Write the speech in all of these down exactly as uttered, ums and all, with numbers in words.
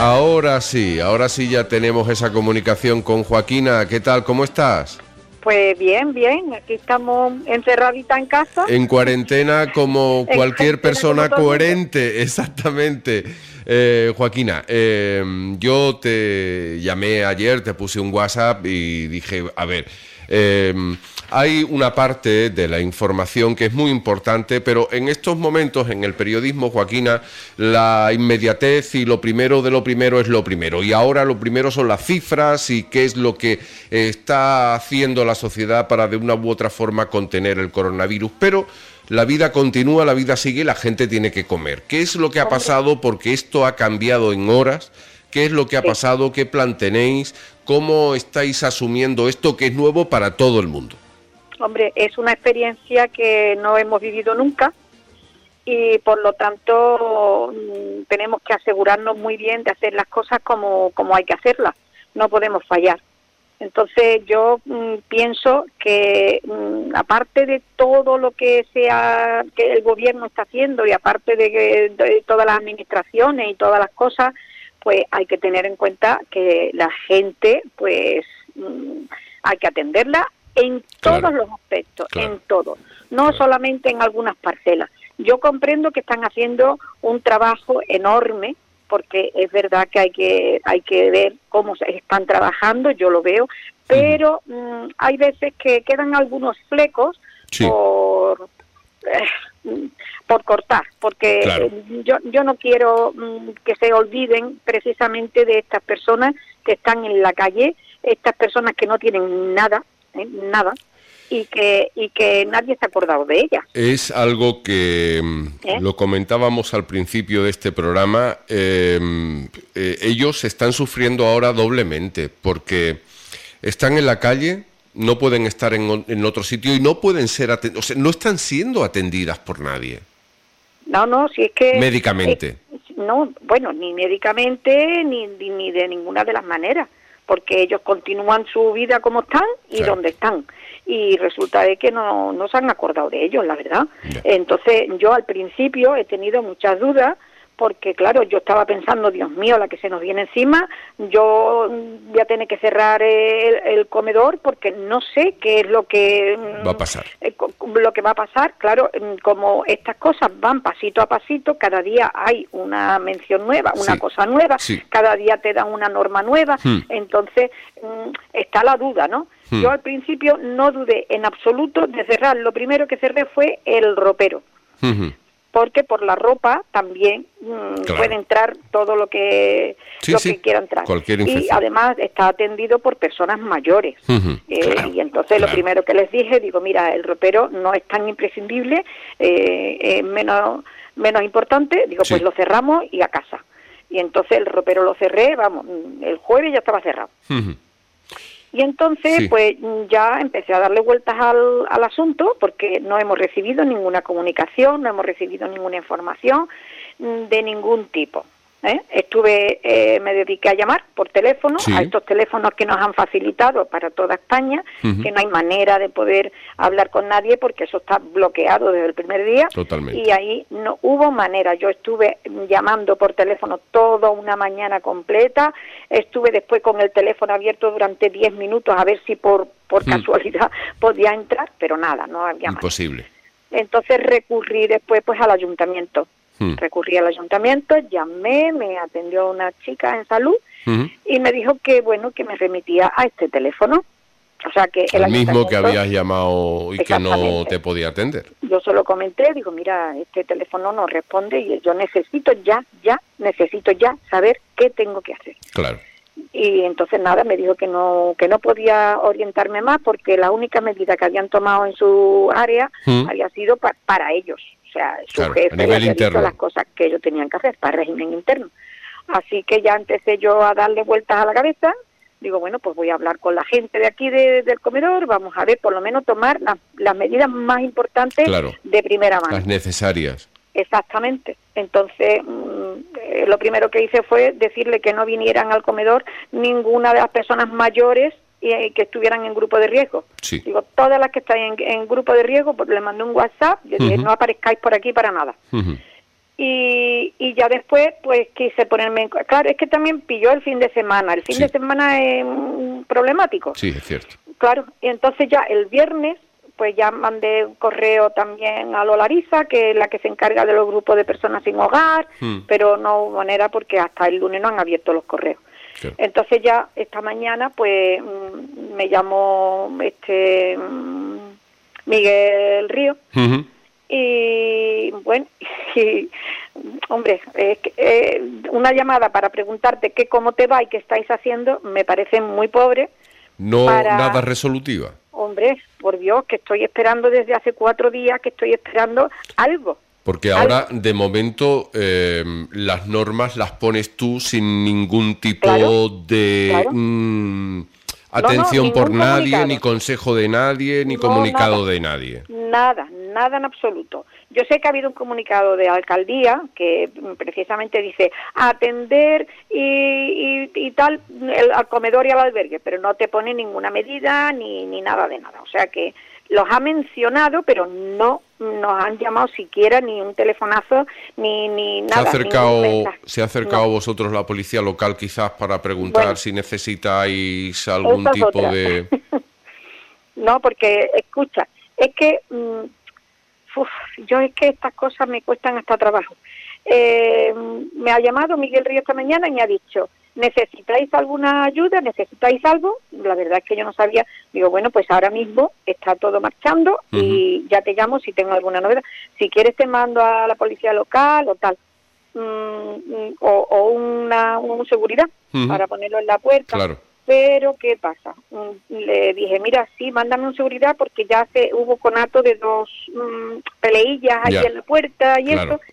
Ahora sí, ahora sí ya tenemos esa comunicación con Joaquina. ¿Qué tal? ¿Cómo estás? Pues bien, bien. Aquí estamos encerraditas en casa. En cuarentena como En cualquier cuarentena persona como todo el mundo. coherente, exactamente. Eh, Joaquina, eh, yo te llamé ayer, te puse un WhatsApp y dije, a ver, eh, hay una parte de la información que es muy importante, pero en estos momentos en el periodismo, Joaquina, la inmediatez y lo primero de lo primero es lo primero. Y ahora lo primero son las cifras y qué es lo que está haciendo la sociedad para de una u otra forma contener el coronavirus. Pero la vida continúa, la vida sigue, la gente tiene que comer. ¿Qué es lo que ha pasado? Porque esto ha cambiado en horas. ¿Qué es lo que ha Sí. pasado? ¿Qué plan tenéis? ¿Cómo estáis asumiendo esto que es nuevo para todo el mundo? Hombre, es una experiencia que no hemos vivido nunca y por lo tanto mm, tenemos que asegurarnos muy bien de hacer las cosas como, como hay que hacerlas. No podemos fallar. Entonces yo mm, pienso que mm, aparte de todo lo que sea que el gobierno está haciendo y aparte de, que, de todas las administraciones y todas las cosas, pues hay que tener en cuenta que la gente, pues mm, hay que atenderla en Claro, todos los aspectos, claro, en todo, no claro. solamente en algunas parcelas. Yo comprendo que están haciendo un trabajo enorme, porque es verdad que hay que hay que ver cómo se están trabajando, yo lo veo, pero mm, hay veces que quedan algunos flecos Sí. por eh, por cortar, porque Claro. eh, yo yo no quiero mm, que se olviden precisamente de estas personas que están en la calle, estas personas que no tienen nada, ¿eh? nada, y que y que nadie se ha acordado de ellas. Es algo que mm, ¿Eh? lo comentábamos al principio de este programa. eh, eh, ellos están sufriendo ahora doblemente porque están en la calle, no pueden estar en, o- en otro sitio y no pueden ser aten- o sea, no están siendo atendidas por nadie No, no, si es que... médicamente. eh, no, bueno, ni médicamente ni, ni, ni de ninguna de las maneras, porque ellos continúan su vida como están y Claro. donde están. Y resulta de que no, no se han acordado de ellos, la verdad. Ya. Entonces, yo al principio he tenido muchas dudas, porque claro, yo estaba pensando, Dios mío, la que se nos viene encima, yo mm, voy a tener que cerrar el, el comedor porque no sé qué es lo que mm, Va a pasar. eh, co- lo que va a pasar. Claro, mm, como estas cosas van pasito a pasito, cada día hay una mención nueva, una Sí. cosa nueva, Sí. cada día te dan una norma nueva, Hmm. entonces mm, está la duda, ¿no? Hmm. Yo al principio no dudé en absoluto de cerrar, lo primero que cerré fue el ropero, Ujú. porque por la ropa también mm, Claro. puede entrar todo lo que Sí, lo sí, que quiera entrar. cualquier Y infección. además está atendido por personas mayores. Ujú, Eh, claro, y entonces lo claro. primero que les dije, digo, mira, el ropero no es tan imprescindible, eh, es menos, menos importante, digo, Sí. pues lo cerramos y a casa. Y entonces el ropero lo cerré, vamos, el jueves ya estaba cerrado. Ujú. Y entonces, Sí. pues ya empecé a darle vueltas al, al asunto, porque no hemos recibido ninguna comunicación, no hemos recibido ninguna información mm, de ningún tipo. ¿eh? Estuve, eh, me dediqué a llamar por teléfono, Sí. a estos teléfonos que nos han facilitado para toda España, Ujú. que no hay manera de poder hablar con nadie porque eso está bloqueado desde el primer día. Totalmente. Y ahí no hubo manera. Yo estuve llamando por teléfono toda una mañana completa, estuve después con el teléfono abierto durante diez minutos a ver si por, por Hmm. casualidad podía entrar, pero nada, no había manera. Imposible. Entonces recurrí después pues al ayuntamiento. Hmm. Recurrí al ayuntamiento, llamé, me atendió una chica en salud Ujú. y me dijo que bueno, que me remitía a este teléfono. O sea que el El mismo que ayuntamiento- habías llamado y que no Exactamente. te podía atender. Yo se lo comenté, digo, mira, este teléfono no responde y yo necesito ya, ya, necesito ya saber qué tengo que hacer. Claro. Y entonces nada, me dijo que no que no podía orientarme más porque la única medida que habían tomado en su área Mm. había sido pa- para ellos. O sea, su Claro, a jefe nivel les había dicho interno. las cosas que ellos tenían que hacer para régimen interno. Así que ya empecé yo a darle vueltas a la cabeza. Digo, bueno, pues voy a hablar con la gente de aquí de- del comedor, vamos a ver, por lo menos tomar las, las medidas más importantes Claro. de primera mano. Las necesarias. Exactamente. Entonces, mm, eh, lo primero que hice fue decirle que no vinieran al comedor ninguna de las personas mayores y, eh, que estuvieran en grupo de riesgo. Sí. Digo, todas las que están en, en grupo de riesgo, pues le mandé un WhatsApp, le dije, Ujú. no aparezcáis por aquí para nada. Ujú. Y, y ya después, pues quise ponerme en... Claro, es que también pilló el fin de semana. El fin Sí. de semana es mm, problemático. Sí, es cierto. Claro, y entonces ya el viernes, pues ya mandé un correo también a Lola Arisa, que es la que se encarga de los grupos de personas sin hogar, Hmm. pero no hubo manera porque hasta el lunes no han abierto los correos. Claro. Entonces ya esta mañana, pues mm, me llamó este mm, Miguel Río, Ujú. y bueno, y, hombre, es que, eh, una llamada para preguntarte que cómo te va y qué estáis haciendo, me parece muy pobre. No Para- nada resolutiva. Hombre, por Dios, que estoy esperando desde hace cuatro días, que estoy esperando algo. Porque ahora, de momento, eh, las normas las pones tú sin ningún tipo Claro, de claro. mm, atención ningún por nadie, comunicado. ni consejo de nadie, ni No, comunicado nada. de nadie. Nada, nada en absoluto. Yo sé que ha habido un comunicado de alcaldía que mm, precisamente dice atender y, y, y tal el, al comedor y al albergue, pero no te pone ninguna medida ni, ni nada de nada. O sea que los ha mencionado, pero no nos han llamado siquiera ni un telefonazo ni, ni ¿Se ha nada. acercado, ningún mensaje. se ha acercado No. a vosotros la policía local quizás para preguntar Bueno. si necesitáis algún Esa es tipo otra. de... No, porque, escucha, es que, mm, uf, yo es que estas cosas me cuestan hasta trabajo. Eh, me ha llamado Miguel Río esta mañana y me ha dicho, ¿necesitáis alguna ayuda? ¿Necesitáis algo? La verdad es que yo no sabía. Digo, bueno, pues ahora mismo está todo marchando y ya te llamo si tengo alguna novedad. Si quieres te mando a la policía local o tal. Mm, mm, o, o una, un seguridad Ujú. para ponerlo en la puerta. Claro. Pero, ¿qué pasa? Mm, Le dije, mira, sí, mándame un seguridad porque ya se hubo conato de dos mm, peleillas ahí Ya. en la puerta y Claro. eso.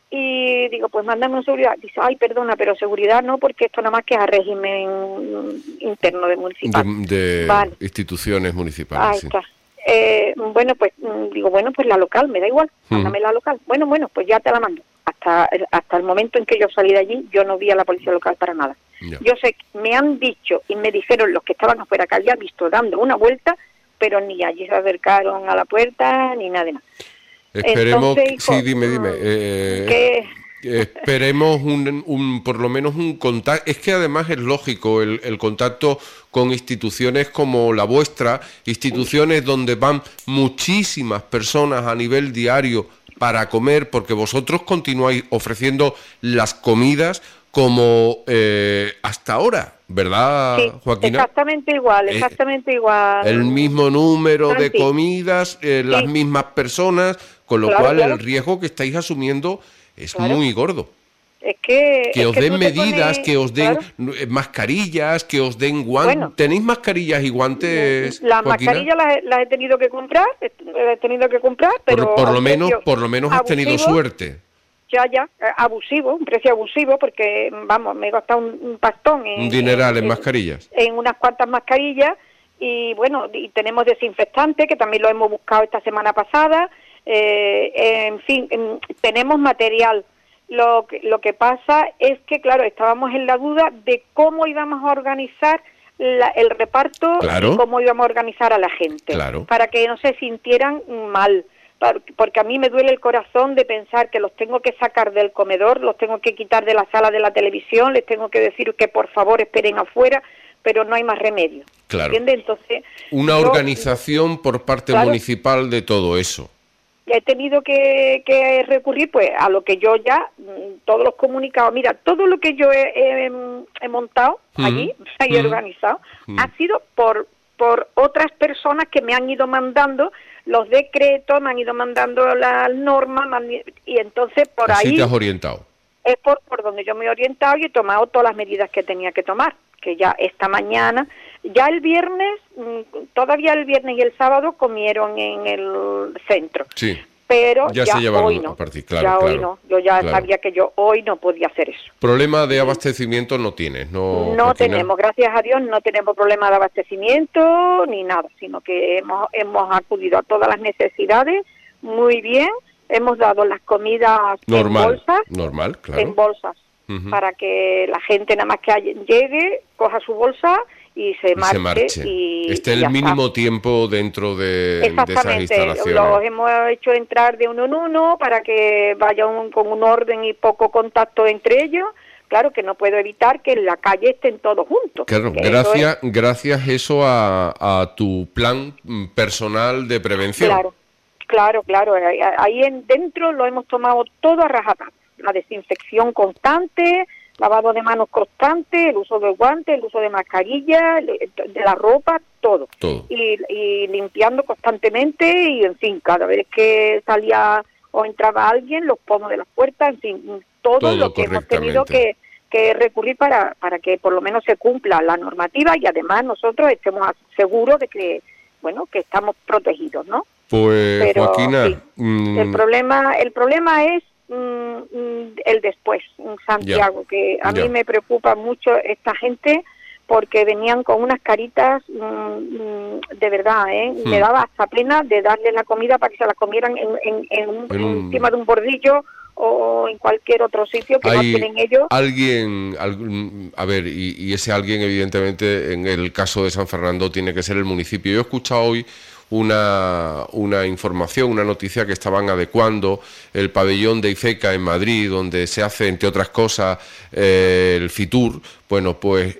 Y digo, pues mándame un seguridad. Dice, ay, perdona, pero seguridad no, porque esto nada más que es a régimen mm, interno de municipal. De, de Vale. instituciones municipales. Ahí sí. está. Eh, bueno, pues mm, digo, bueno, pues la local, me da igual, mándame la local. Bueno, bueno, pues ya te la mando. Hasta el, hasta el momento en que yo salí de allí, yo no vi a la policía local para nada. Ya. Yo sé, que me han dicho y me dijeron los que estaban afuera que había visto dando una vuelta, pero ni allí se acercaron a la puerta ni nada de nada. Esperemos, Entonces, que- hijo, sí, dime, dime. mm, eh, que- Esperemos un, un, por lo menos un contacto. Es que además es lógico el, el contacto con instituciones como la vuestra, instituciones donde van muchísimas personas a nivel diario para comer, porque vosotros continuáis ofreciendo las comidas como eh, hasta ahora, ¿verdad, sí, Joaquina? exactamente igual, Eh, exactamente igual. El mismo número de Santi. comidas, eh, las Sí. mismas personas, con lo Claro, cual claro. el riesgo que estáis asumiendo es Claro. muy gordo. Es que... Que es os que den tú te medidas, pones- que os den claro. eh, mascarillas, que os den guantes. Bueno. ¿Tenéis mascarillas y guantes, Las Joaquina? mascarillas las, he- las he tenido que comprar, he he tenido que comprar, Por, pero por a lo un menos, precio por lo menos has tenido abusivo. suerte. Ya, ya, eh, abusivo, un precio abusivo, porque, vamos, me he gastado un, un pastón en, Un dineral en mascarillas. en unas cuantas mascarillas, y bueno, y tenemos desinfectante, que también lo hemos buscado esta semana pasada, eh, en fin, em, tenemos material. Lo que, lo que pasa es que, claro, estábamos en la duda de cómo íbamos a organizar la- el reparto Claro. y cómo íbamos a organizar a la gente, Claro. para que no se sintieran mal. Par- Porque a mí me duele el corazón de pensar que los tengo que sacar del comedor, los tengo que quitar de la sala de la televisión, les tengo que decir que por favor esperen afuera, pero no hay más remedio. Claro. ¿Entiendes? Entonces, Una yo organización por parte Claro. municipal de todo eso. he tenido que, que recurrir pues a lo que yo ya, mm, todos los comunicados, mira, todo lo que yo he, he- he montado Ujú. allí y he Ujú. organizado Ujú. ha sido por por otras personas que me han ido mandando los decretos, me han ido mandando las normas, me han i- y entonces por Así ahí te has orientado. es por, por donde yo me he orientado y he tomado todas las medidas que tenía que tomar, que ya esta mañana, ya el viernes, mm, todavía el viernes y el sábado comieron en el centro, Sí. pero Ya ya, se llevaron hoy no, a partir, claro, ya hoy claro, no, yo ya claro. sabía que yo hoy no podía hacer eso. Problema de abastecimiento no tienes, ¿no? No Joaquina? tenemos, gracias a Dios, no tenemos problema de abastecimiento ni nada, sino que hemos, hemos acudido a todas las necesidades muy bien, hemos dado las comidas Normal, en bolsas, normal, claro. en bolsas, Ujú. para que la gente nada más que llegue, coja su bolsa y se y marche. Se marche. Y, Esté y el mínimo está. tiempo dentro de, de esas instalaciones. Los hemos hecho entrar de uno en uno para que vaya un, con un orden y poco contacto entre ellos. Claro que no puedo evitar que en la calle estén todos juntos. Claro, gracias, eso es... gracias eso a, a tu plan personal de prevención. Claro, claro, claro. Ahí en, dentro lo hemos tomado todo a rajatabla. La desinfección constante, lavado de manos constante, el uso de guantes, el uso de mascarilla, de la ropa, todo. todo. Y, y limpiando constantemente y, en fin, cada vez que salía o entraba alguien, los pomos de las puertas, en fin, todo, todo lo que hemos tenido que, que recurrir para, para que por lo menos se cumpla la normativa y además nosotros estemos seguros de que, bueno, que estamos protegidos, ¿no? Pues, Pero, Joaquina... Sí, mmm... el problema el problema es el después, Santiago, ya, que a ya. mí me preocupa mucho esta gente porque venían con unas caritas mmm, de verdad, ¿eh? Hmm. Me daba hasta pena de darles la comida para que se la comieran en, en, en un, en un... encima de un bordillo o en cualquier otro sitio que Hay no tienen ellos. Alguien, algún, a ver, y, y ese alguien evidentemente en el caso de San Fernando tiene que ser el municipio. Yo he escuchado hoy una, una información, una noticia que estaban adecuando el pabellón de IFECA en Madrid, donde se hace, entre otras cosas, eh, el FITUR. Bueno, pues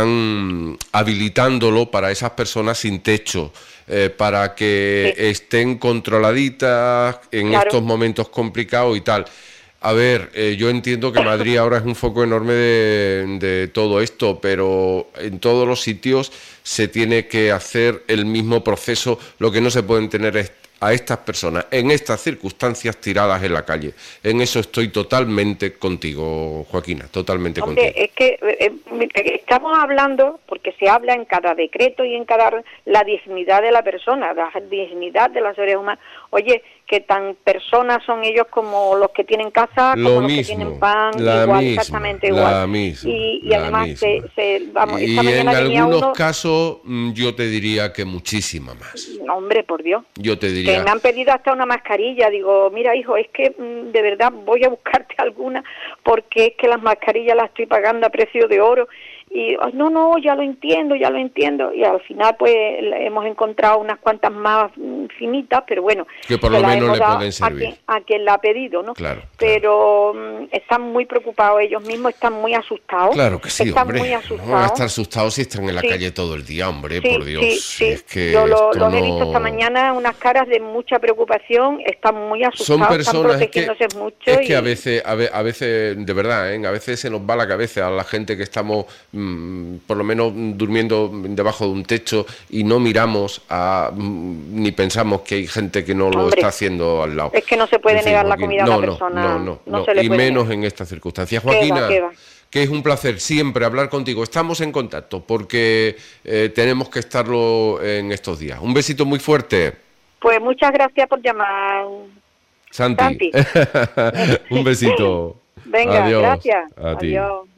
están habilitándolo para esas personas sin techo, eh, para que sí. estén controladitas en claro. estos momentos complicados y tal. A ver, eh, yo entiendo que Madrid ahora es un foco enorme de, de todo esto, pero en todos los sitios se tiene que hacer el mismo proceso. Lo que no se pueden tener es a estas personas en estas circunstancias tiradas en la calle. En eso estoy totalmente contigo, Joaquina, totalmente Hombre, contigo. Es que eh, estamos hablando, porque se habla en cada decreto y en cada... la dignidad de la persona, la dignidad de los seres humanos. Oye, que tan personas son ellos como los que tienen casa, Lo como mismo, los que tienen pan, la igual, misma, exactamente igual. La misma, y, y la además, misma. Se, se, vamos, y esta mañana en venía algunos uno... casos yo te diría que muchísima más. No, hombre, por Dios. Yo te diría... Que me han pedido hasta una mascarilla. Digo, mira, hijo, es que mm, de verdad voy a buscarte alguna porque es que las mascarillas las estoy pagando a precio de oro. Y oh, no, no, ya lo entiendo, ya lo entiendo. Y al final, pues, hemos encontrado unas cuantas más mm, finitas, pero bueno. Que por lo menos le pueden servir. A quien, a quien la ha pedido, ¿no? Claro. Pero claro. Mm, están muy preocupados ellos mismos, están muy asustados. Claro que sí, están hombre. muy asustados. No van a estar asustados si están en la sí. calle todo el día, hombre, sí, por Dios. Sí, sí. Es que yo lo, esto los no... he visto esta mañana, unas caras de mucha preocupación, están muy asustados, Son personas, están protegiéndose es que, mucho. Es y... que a veces, a, ve, a veces, de verdad, ¿eh? a veces se nos va la cabeza a la gente que estamos, mmm, por lo menos, durmiendo debajo de un techo y no miramos a, mmm, ni pensamos que hay gente que no hombre, lo está haciendo al lado. Es que no se puede en fin, negar la comida no, a una persona. No, no, no, no, no. Se le y puede menos negar. en estas circunstancias. Joaquina, ¿Qué va, qué va? que es un placer siempre hablar contigo. Estamos en contacto porque eh, tenemos que estarlo en estos días. Un besito muy fuerte. Pues muchas gracias por llamar, Santi. Santi. Un besito. Venga, Adiós. gracias. A ti. Adiós.